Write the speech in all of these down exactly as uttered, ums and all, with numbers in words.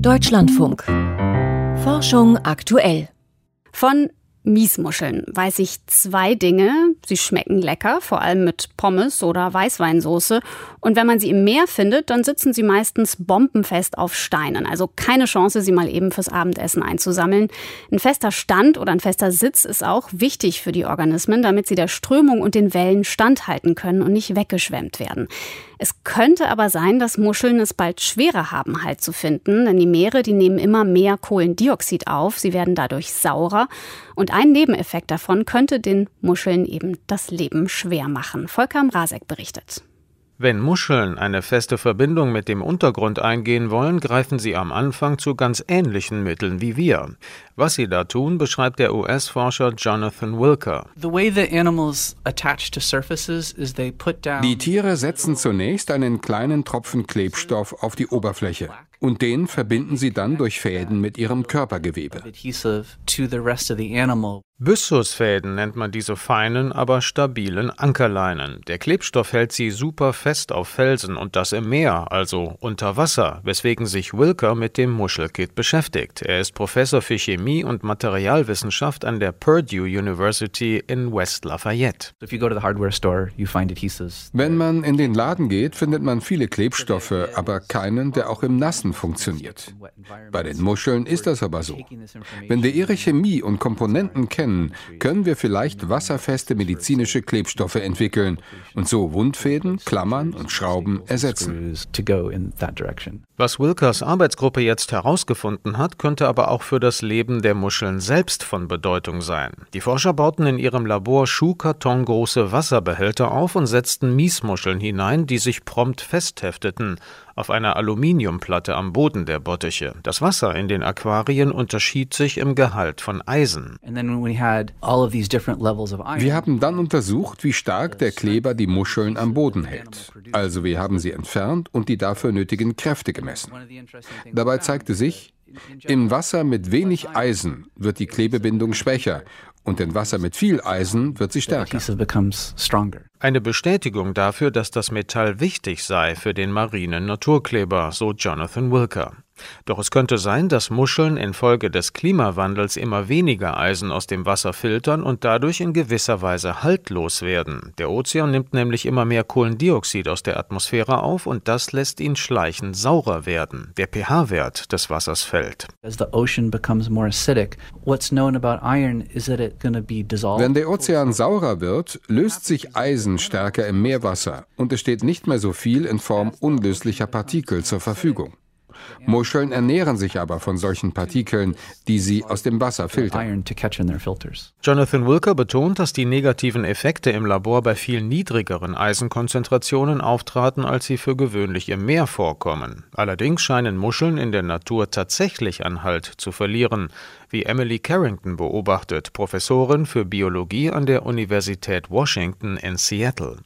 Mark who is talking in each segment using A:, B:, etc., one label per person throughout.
A: Deutschlandfunk. Forschung aktuell.
B: Von Miesmuscheln weiß ich zwei Dinge. Sie schmecken lecker, vor allem mit Pommes oder Weißweinsoße. Und wenn man sie im Meer findet, dann sitzen sie meistens bombenfest auf Steinen. Also keine Chance, sie mal eben fürs Abendessen einzusammeln. Ein fester Stand oder ein fester Sitz ist auch wichtig für die Organismen, damit sie der Strömung und den Wellen standhalten können und nicht weggeschwemmt werden. Es könnte aber sein, dass Muscheln es bald schwerer haben, Halt zu finden, denn die Meere, die nehmen immer mehr Kohlendioxid auf, sie werden dadurch saurer und ein Nebeneffekt davon könnte den Muscheln eben das Leben schwer machen. Volker Mrazek berichtet.
C: Wenn Muscheln eine feste Verbindung mit dem Untergrund eingehen wollen, greifen sie am Anfang zu ganz ähnlichen Mitteln wie wir. Was sie da tun, beschreibt der U S-Forscher Jonathan Wilker.
D: Die Tiere setzen zunächst einen kleinen Tropfen Klebstoff auf die Oberfläche und den verbinden sie dann durch Fäden mit ihrem Körpergewebe.
C: Byssusfäden nennt man diese feinen, aber stabilen Ankerleinen. Der Klebstoff hält sie super fest auf Felsen und das im Meer, also unter Wasser, weswegen sich Wilker mit dem Muschelkit beschäftigt. Er ist Professor für Chemie und Materialwissenschaft an der Purdue University in West Lafayette.
D: Wenn man in den Laden geht, findet man viele Klebstoffe, aber keinen, der auch im Nassen funktioniert. Bei den Muscheln ist das aber so. Wenn wir ihre Chemie und Komponenten kennen, können wir vielleicht wasserfeste medizinische Klebstoffe entwickeln und so Wundfäden, Klammern und Schrauben ersetzen.
C: Was Wilkers Arbeitsgruppe jetzt herausgefunden hat, könnte aber auch für das Leben der Muscheln selbst von Bedeutung sein. Die Forscher bauten in ihrem Labor schuhkartongroße Wasserbehälter auf und setzten Miesmuscheln hinein, die sich prompt festhefteten auf einer Aluminiumplatte am Boden der Bottiche. Das Wasser in den Aquarien unterschied sich im Gehalt von Eisen.
D: Wir haben dann untersucht, wie stark der Kleber die Muscheln am Boden hält. Also wir haben sie entfernt und die dafür nötigen Kräfte gemessen. Dabei zeigte sich, in Wasser mit wenig Eisen wird die Klebebindung schwächer und in Wasser mit viel Eisen wird sie stärker.
C: Eine Bestätigung dafür, dass das Metall wichtig sei für den marinen Naturkleber, so Jonathan Wilker. Doch es könnte sein, dass Muscheln infolge des Klimawandels immer weniger Eisen aus dem Wasser filtern und dadurch in gewisser Weise haltlos werden. Der Ozean nimmt nämlich immer mehr Kohlendioxid aus der Atmosphäre auf und das lässt ihn schleichend saurer werden. Der pH-Wert des Wassers fällt.
D: Wenn der Ozean saurer wird, löst sich Eisen stärker im Meerwasser und es steht nicht mehr so viel in Form unlöslicher Partikel zur Verfügung. Muscheln ernähren sich aber von solchen Partikeln, die sie aus dem Wasser filtern.
C: Jonathan Wilker betont, dass die negativen Effekte im Labor bei viel niedrigeren Eisenkonzentrationen auftraten, als sie für gewöhnlich im Meer vorkommen. Allerdings scheinen Muscheln in der Natur tatsächlich an Halt zu verlieren, wie Emily Carrington beobachtet, Professorin für Biologie an der Universität Washington in Seattle.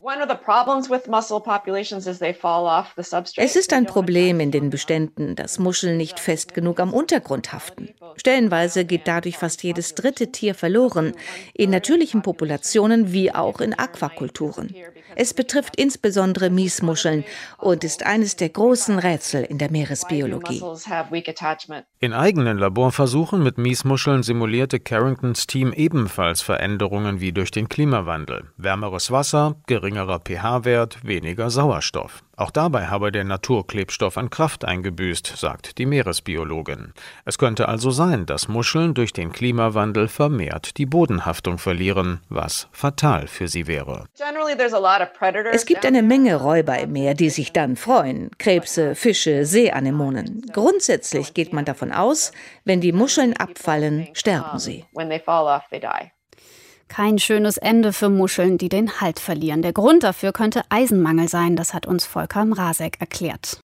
E: Es ist ein Problem in den Beständen, dass Muscheln nicht fest genug am Untergrund haften. Stellenweise geht dadurch fast jedes dritte Tier verloren, in natürlichen Populationen wie auch in Aquakulturen. Es betrifft insbesondere Miesmuscheln und ist eines der großen Rätsel in der Meeresbiologie.
C: In eigenen Laborversuchen mit Miesmuscheln simulierte Carringtons Team ebenfalls Veränderungen wie durch den Klimawandel. Wärmeres Wasser, geringerer pH-Wert, weniger Sauerstoff. Auch dabei habe der Naturklebstoff an Kraft eingebüßt, sagt die Meeresbiologin. Es könnte also sein, dass Muscheln durch den Klimawandel vermehrt die Bodenhaftung verlieren, was fatal für sie wäre.
E: Es gibt eine Menge Räuber im Meer, die sich dann freuen. Krebse, Fische, Seeanemonen. Grundsätzlich geht man davon aus, wenn die Muscheln abfallen, sterben sie.
B: Kein schönes Ende für Muscheln, die den Halt verlieren. Der Grund dafür könnte Eisenmangel sein, das hat uns Volker Mrazek erklärt.